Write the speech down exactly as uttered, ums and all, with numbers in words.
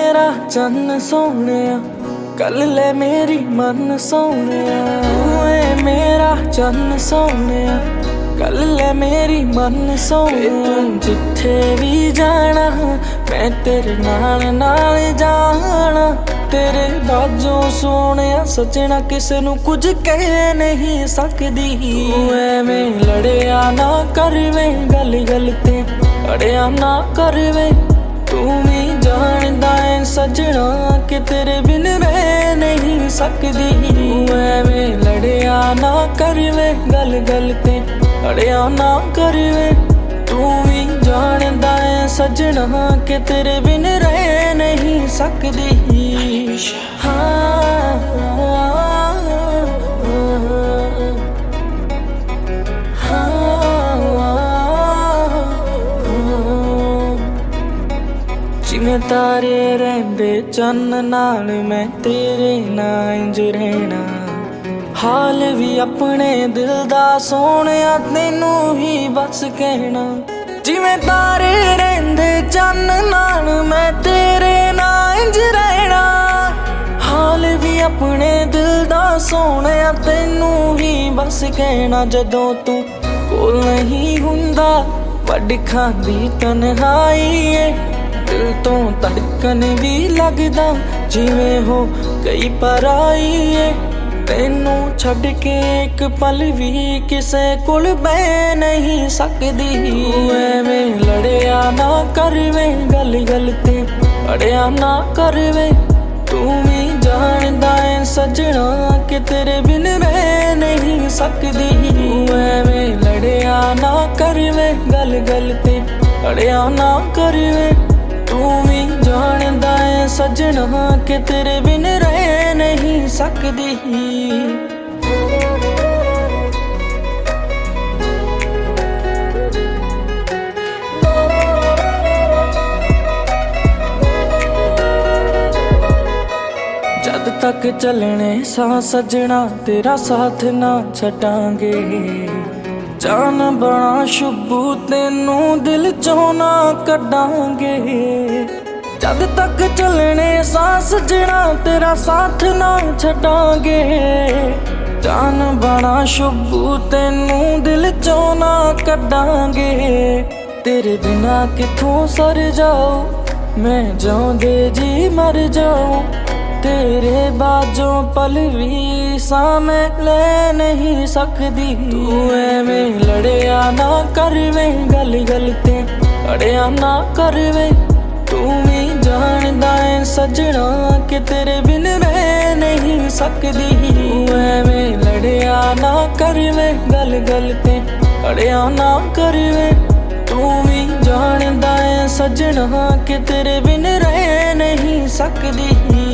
मेरा चन्न सोहणिया कल ले मेरी मन सोहणिया। तू है मेरा चन्न सोहणिया कल ले मेरी मन सोहणिया। तू जिथे भी जाना मैं तेरे नाल नाल जाना। तेरे बाजों सोहणिया सजना किसे नू कुछ कह नहीं सकदी। तू एवें लड़िया ना करवे गल गल ते अड़िया ना करवे। तू भी जानदा है सजना कि तेरे बिन रह नहीं सकदी। तू एवें लड़िया ना करवे गल गल ते अड़िया ना करवे। तू भी जानदा है सजना कि तेरे बिन रह नहीं सकदी। हाँ जिवें तारे रहिंदे चन्न नाल मैं तेरे नाल इंज रहना। हाल भी अपने दिल दा सोहणिया तैनू ही बस कहना। जिवें तारे रहिंदे चन्न नाल मैं तेरे नाल इंज रहना। हाल भी अपने दिल दा सोहणिया तैनू ही बस कहना। जदों तू कोल नहीं हुंदा वड्ड खांदी तन्हाई है। दिल तो धड़कन भी लगदा जिवें हो कई पराई है। तैनू छड़ के एक पल भी किसे कोल बह नहीं सकदी। तू एवें लड़िया ना करवे गल गल ते अड़िया ना करवे। तू भी जानदा है सजना कि तेरे बिन रह नहीं सकदी। तू एवें लड़िया ना करवे गल गल ते अड़िया ना करवे। तू भी जानदा है सजना कि तेरे बिन रह नहीं सकदी। जद तक चलने सा सजना तेरा साथ ना छटांगे। जान बना शुभू तेनू दिल चों ना कड्डांगे। जद तक चलने सा सजना तेरा साथ ना छड्डांगे। जान बना शुभू तेनू दिल चों ना कड्डांगे। तेरे बिना किथों सर जाऊं मैं जाऊंदे जी मर जाऊं। तेरे बाजों पल भी सा मैं ले नहीं सकदी। तू एवें लड़िया ना करवे गल गल ते अड़िया ना करवे। तू भी जानदा है सजना कि तेरे बिन रह नहीं सकदी। तू एवें लड़िया ना करवे गल गल ते अड़िया ना करवे। तू भी जानदा है सजना कि तेरे बिन रह नहीं सकदी।